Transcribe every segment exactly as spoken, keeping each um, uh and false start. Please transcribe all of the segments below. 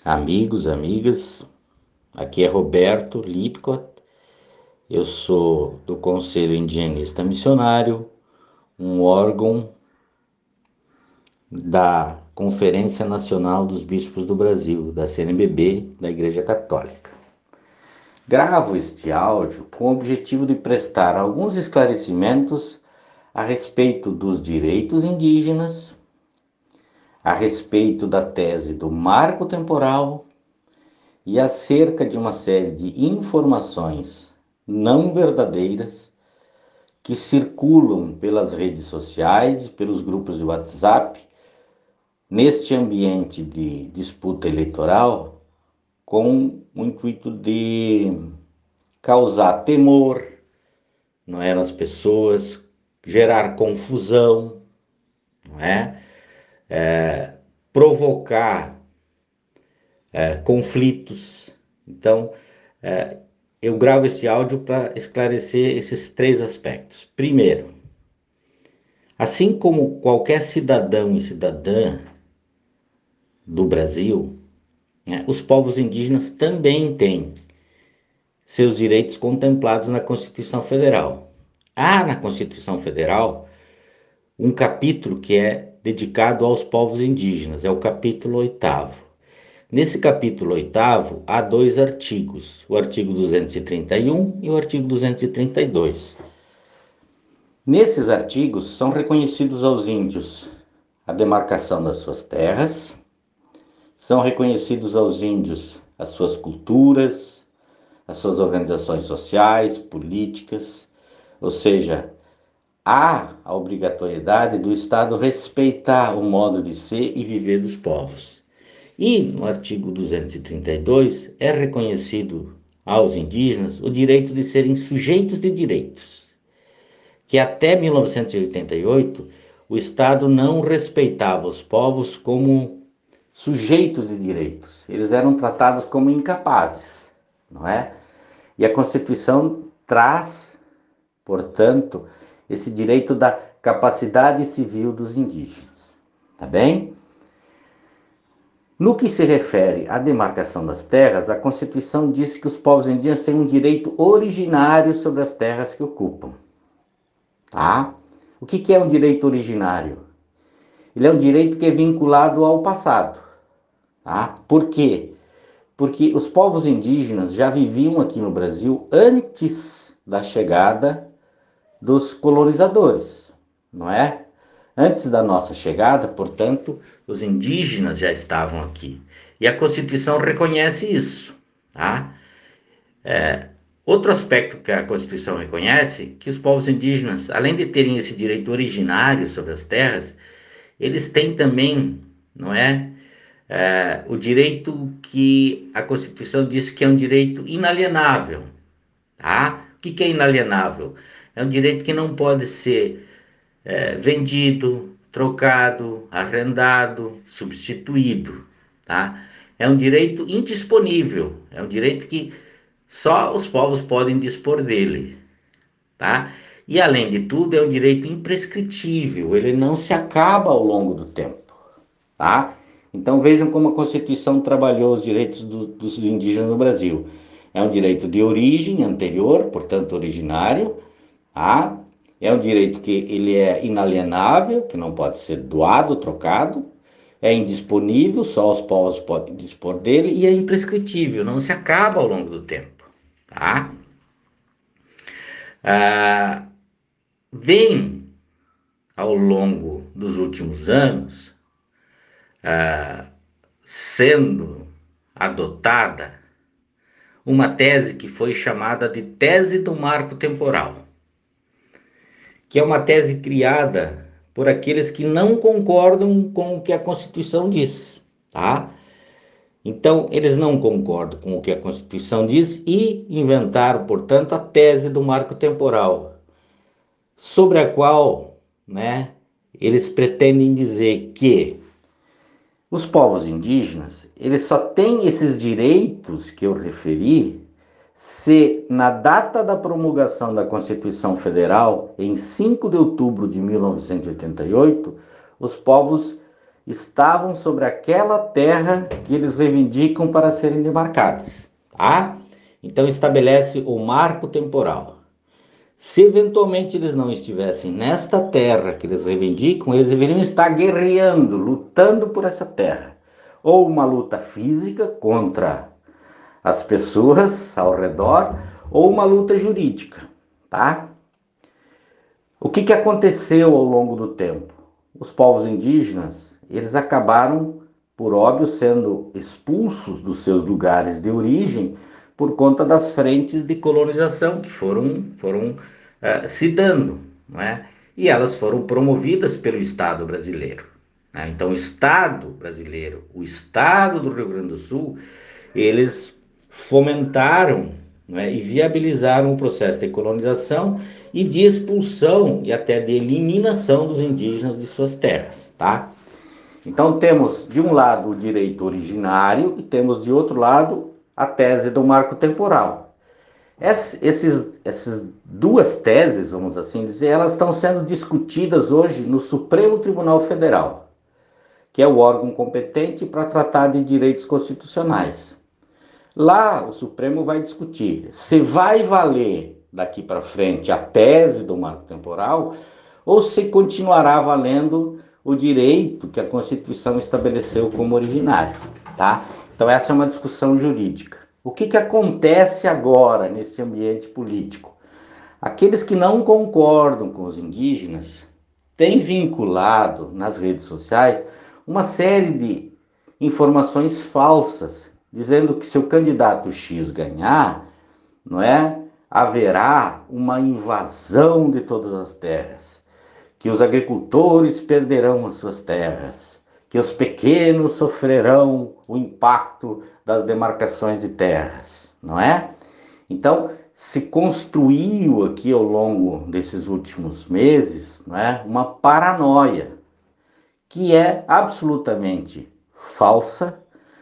Amigos, amigas, aqui é Roberto Lipcott, eu sou do Conselho Indigenista Missionário, um órgão da Conferência Nacional dos Bispos do Brasil, da C N B B, da Igreja Católica. Gravo este áudio com o objetivo de prestar alguns esclarecimentos a respeito dos direitos indígenas, a respeito da tese do marco temporal e acerca de uma série de informações não verdadeiras que circulam pelas redes sociais e pelos grupos de WhatsApp neste ambiente de disputa eleitoral com o intuito de causar temor, não é, nas pessoas, gerar confusão, não é, é provocar é, conflitos. Então, é, eu gravo esse áudio para esclarecer esses três aspectos. Primeiro, assim como qualquer cidadão e cidadã do Brasil, né, os povos indígenas também têm seus direitos contemplados na Constituição Federal. Há na Constituição Federal um capítulo que é dedicado aos povos indígenas, é o capítulo oitavo. Nesse capítulo oitavo há dois artigos, o artigo duzentos e trinta e um e o artigo duzentos e trinta e dois. Nesses artigos são reconhecidos aos índios a demarcação das suas terras, são reconhecidos aos índios as suas culturas, as suas organizações sociais, políticas, ou seja, há a obrigatoriedade do Estado respeitar o modo de ser e viver dos povos. E no artigo duzentos e trinta e dois é reconhecido aos indígenas o direito de serem sujeitos de direitos, que até mil novecentos e oitenta e oito o Estado não respeitava os povos como sujeitos de direitos, eles eram tratados como incapazes, não é? E a Constituição traz, portanto, esse direito da capacidade civil dos indígenas, tá bem? No que se refere à demarcação das terras, a Constituição diz que os povos indígenas têm um direito originário sobre as terras que ocupam. Tá? O que é um direito originário? Ele é um direito que é vinculado ao passado. Tá? Por quê? Porque os povos indígenas já viviam aqui no Brasil antes da chegada dos colonizadores, não é? Antes da nossa chegada, portanto, os indígenas já estavam aqui. E a Constituição reconhece isso. Tá? É, outro aspecto que a Constituição reconhece, que os povos indígenas, além de terem esse direito originário sobre as terras, eles têm também, não é, é o direito que a Constituição diz que é um direito inalienável. Tá? O que é inalienável? É um direito que não pode ser É, vendido, trocado, arrendado, substituído, tá? É um direito indisponível, é um direito que só os povos podem dispor dele, tá? E além de tudo, é um direito imprescritível, ele não se acaba ao longo do tempo, tá? Então vejam como a Constituição trabalhou os direitos do, dos indígenas no Brasil. É um direito de origem anterior, portanto originário, tá? É um direito que ele é inalienável, que não pode ser doado, trocado, é indisponível, só os povos podem dispor dele, e é imprescritível, não se acaba ao longo do tempo. Tá? Ah, vem, ao longo dos últimos anos, ah, sendo adotada uma tese que foi chamada de tese do marco temporal, que é uma tese criada por aqueles que não concordam com o que a Constituição diz, tá? Então, eles não concordam com o que a Constituição diz e inventaram, portanto, a tese do marco temporal, sobre a qual, né, eles pretendem dizer que os povos indígenas, eles só têm esses direitos que eu referi se, na data da promulgação da Constituição Federal, em cinco de outubro de mil novecentos e oitenta e oito, os povos estavam sobre aquela terra que eles reivindicam para serem demarcadas, tá? Então estabelece o marco temporal. Se eventualmente eles não estivessem nesta terra que eles reivindicam, eles deveriam estar guerreando, lutando por essa terra. Ou uma luta física contra as pessoas ao redor, ou uma luta jurídica, tá? O que, que aconteceu ao longo do tempo? Os povos indígenas, eles acabaram, por óbvio, sendo expulsos dos seus lugares de origem por conta das frentes de colonização que foram, foram uh, se dando, não é? E elas foram promovidas pelo Estado brasileiro, né? Então, o Estado brasileiro, o Estado do Rio Grande do Sul, eles fomentaram, né, e viabilizaram o processo de colonização e de expulsão e até de eliminação dos indígenas de suas terras, tá? Então temos de um lado o direito originário e temos de outro lado a tese do marco temporal. Esses, essas duas teses, vamos assim dizer, elas estão sendo discutidas hoje no Supremo Tribunal Federal, que é o órgão competente para tratar de direitos constitucionais. Lá o Supremo vai discutir se vai valer daqui para frente a tese do marco temporal ou se continuará valendo o direito que a Constituição estabeleceu como originário, tá? Então essa é uma discussão jurídica. O que, que acontece agora nesse ambiente político? Aqueles que não concordam com os indígenas têm vinculado nas redes sociais uma série de informações falsas, dizendo que se o candidato X ganhar, não é, haverá uma invasão de todas as terras, que os agricultores perderão as suas terras, que os pequenos sofrerão o impacto das demarcações de terras, não é? Então, se construiu aqui ao longo desses últimos meses, não é, uma paranoia que é absolutamente falsa,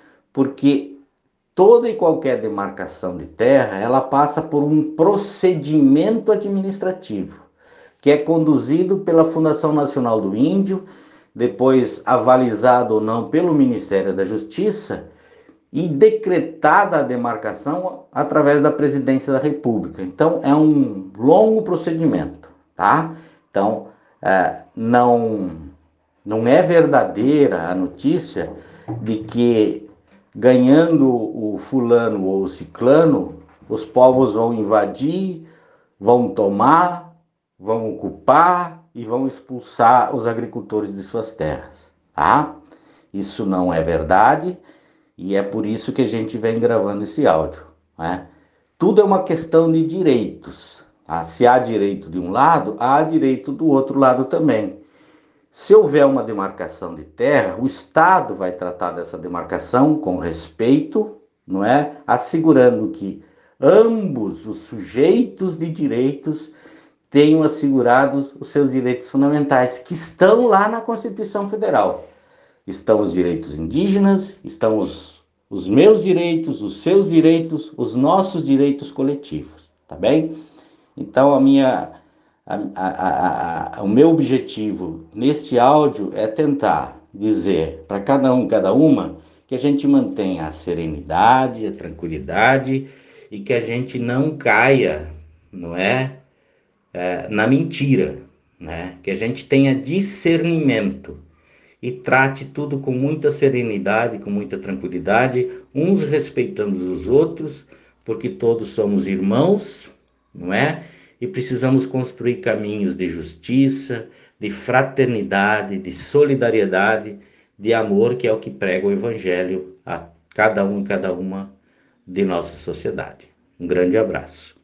porque toda e qualquer demarcação de terra, ela passa por um procedimento administrativo, que é conduzido pela Fundação Nacional do Índio, depois avalizado ou não pelo Ministério da Justiça e decretada a demarcação através da Presidência da República. Então é um longo procedimento, tá? Então é, não, não é verdadeira a notícia de que ganhando o fulano ou o ciclano, os povos vão invadir, vão tomar, vão ocupar e vão expulsar os agricultores de suas terras, tá? Isso não é verdade e é por isso que a gente vem gravando esse áudio, né? Tudo é uma questão de direitos, tá? Se há direito de um lado, há direito do outro lado também. Se houver uma demarcação de terra, o Estado vai tratar dessa demarcação com respeito, não é? Assegurando que ambos os sujeitos de direitos tenham assegurados os seus direitos fundamentais, que estão lá na Constituição Federal. Estão os direitos indígenas, estão os, os meus direitos, os seus direitos, os nossos direitos coletivos, tá bem? Então a minha... A, a, a, a, o meu objetivo neste áudio é tentar dizer para cada um e cada uma que a gente mantenha a serenidade, a tranquilidade e que a gente não caia, não é, é na mentira, né? Que a gente tenha discernimento e trate tudo com muita serenidade, com muita tranquilidade, uns respeitando os outros, porque todos somos irmãos, não é? E precisamos construir caminhos de justiça, de fraternidade, de solidariedade, de amor, que é o que prega o Evangelho a cada um e cada uma de nossa sociedade. Um grande abraço.